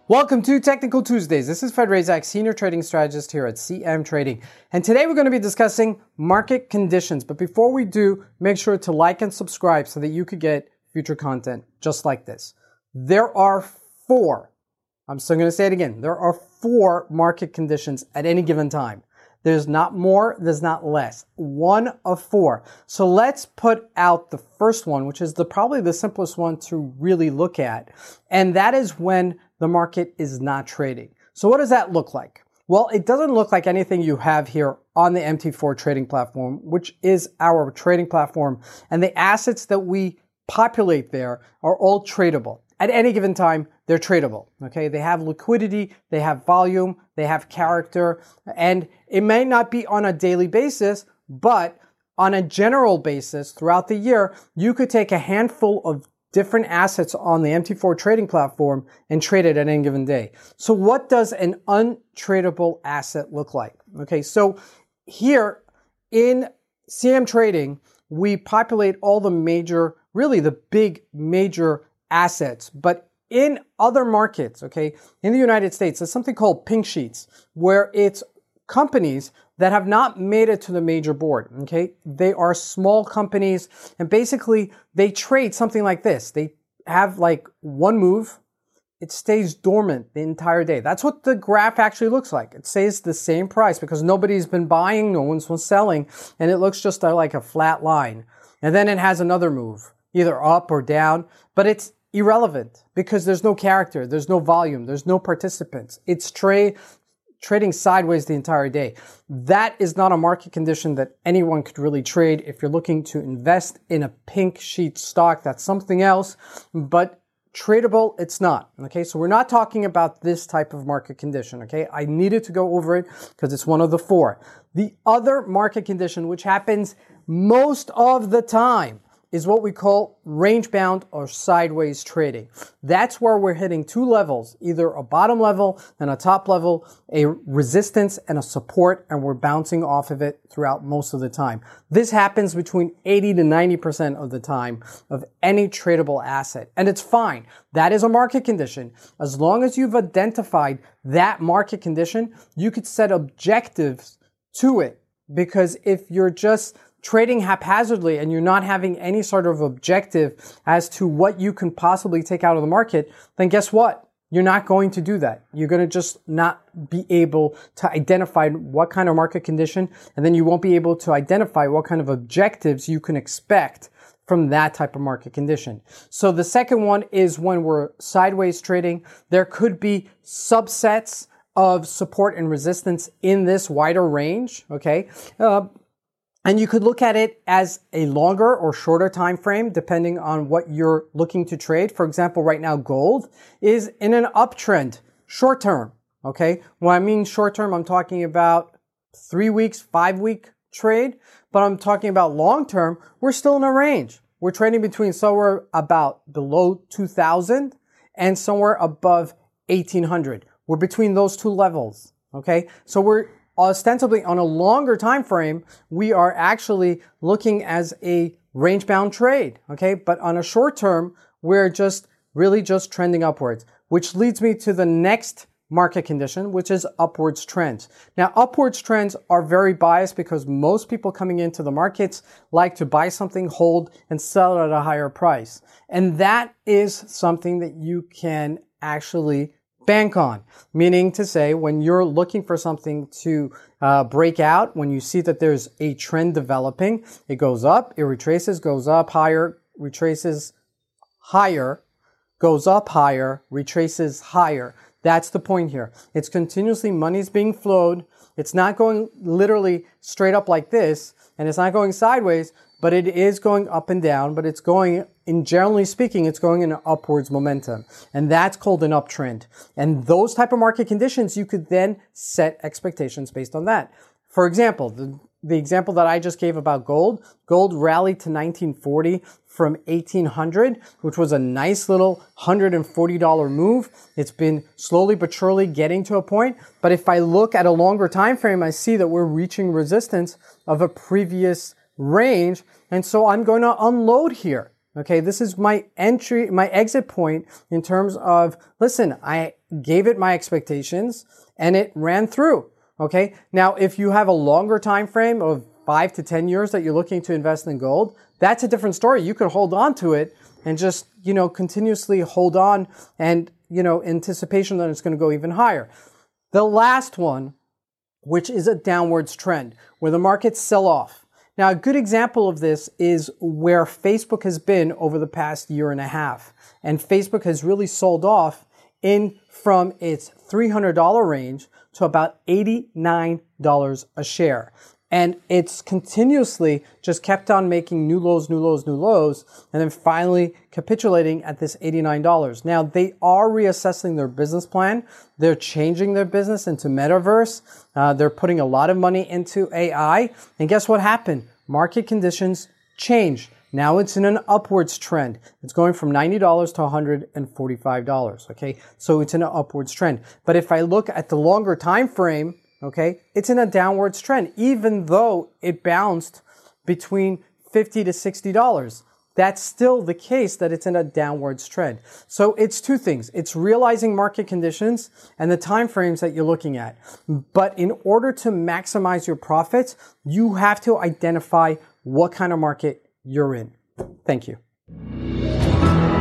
Welcome to Technical Tuesdays. This is Fred Razak, Senior Trading Strategist here at CM Trading. And today we're going to be discussing market conditions. But before we do, make sure to like and subscribe so that you could get future content just like this. There are four, I'm still going to say it again, there are four market conditions at any given time. There's not more, there's not less. One of four. So let's put out the first one, which is probably the simplest one to really look at. And that is when the market is not trading. So what does that look like? Well, it doesn't look like anything you have here on the MT4 trading platform, which is our trading platform. And the assets that we populate there are all tradable. At any given time, they're tradable, okay? They have liquidity, they have volume, they have character, and it may not be on a daily basis, but on a general basis throughout the year, you could take a handful of different assets on the MT4 trading platform and trade it at any given day. So what does an untradable asset look like? Okay, so here in CM Trading, we populate all the major, really the big major assets, but in other markets, okay, in the United States, there's something called pink sheets, where it's companies that have not made it to the major board, okay? They are small companies, and basically they trade something like this. They have like one move, it stays dormant the entire day. That's what the graph actually looks like. It stays the same price because nobody's been buying, no one's been selling, and it looks just like a flat line. And then it has another move, either up or down, but it's irrelevant because there's no character, there's no volume, there's no participants. It's trading sideways the entire day. That is not a market condition that anyone could really trade. If you're looking to invest in a pink sheet stock, that's something else, but tradable, it's not. Okay, so we're not talking about this type of market condition. Okay, I needed to go over it because it's one of the four. The other market condition, which happens most of the time, is what we call range-bound or sideways trading. That's where we're hitting two levels, either a bottom level and a top level, a resistance and a support, and we're bouncing off of it throughout most of the time. This happens between 80 to 90% of the time of any tradable asset. And it's fine. That is a market condition. As long as you've identified that market condition, you could set objectives to it. Because if you're just trading haphazardly and you're not having any sort of objective as to what you can possibly take out of the market, then guess what? You're not going to do that. You're going to just not be able to identify what kind of market condition, and then you won't be able to identify what kind of objectives you can expect from that type of market condition. So the second one is when we're sideways trading. There could be subsets of support and resistance in this wider range, okay? And you could look at it as a longer or shorter time frame, depending on what you're looking to trade. For example, right now, gold is in an uptrend, short term, okay? When I mean short term, I'm talking about 3 weeks, 5-week trade, but I'm talking about long term, we're still in a range. We're trading between somewhere about below 2,000 and somewhere above 1,800. We're between those two levels, okay? So we're ostensibly on a longer time frame, we are actually looking as a range-bound trade, okay? But on a short term, we're really just trending upwards, which leads me to the next market condition, which is upwards trends. Now, upwards trends are very biased because most people coming into the markets like to buy something, hold, and sell it at a higher price. And that is something that you can actually bank on, meaning to say when you're looking for something to break out, when you see that there's a trend developing, it goes up, it retraces, goes up higher, retraces higher, goes up higher, retraces higher. That's the point here. It's continuously money's being flowed. It's not going literally straight up like this, and it's not going sideways, but it is going up and down, but it's going, in generally speaking, it's going in an upwards momentum. And that's called an uptrend. And those type of market conditions, you could then set expectations based on that. For example, the example that I just gave about gold rallied to 1940 from 1800, which was a nice little $140 move. It's been slowly but surely getting to a point. But if I look at a longer time frame, I see that we're reaching resistance of a previous range. And so I'm going to unload here. Okay, this is my exit point in terms of, listen, I gave it my expectations and it ran through. Okay, now if you have a longer time frame of 5 to 10 years that you're looking to invest in gold, that's a different story. You could hold on to it and just, continuously hold on and, anticipation that it's going to go even higher. The last one, which is a downwards trend, where the markets sell off. Now, a good example of this is where Facebook has been over the past year and a half. And Facebook has really sold off from its $300 range to about $89 a share. And it's continuously just kept on making new lows, and then finally capitulating at this $89. Now, they are reassessing their business plan. They're changing their business into metaverse. They're putting a lot of money into AI. And guess what happened? Market conditions changed. Now it's in an upwards trend. It's going from $90 to $145. Okay, so it's in an upwards trend. But if I look at the longer time frame, okay, it's in a downwards trend, even though it bounced between $50 to $60. That's still the case that it's in a downwards trend. So it's two things. It's realizing market conditions and the time frames that you're looking at. But in order to maximize your profits, you have to identify what kind of market you're in. Thank you.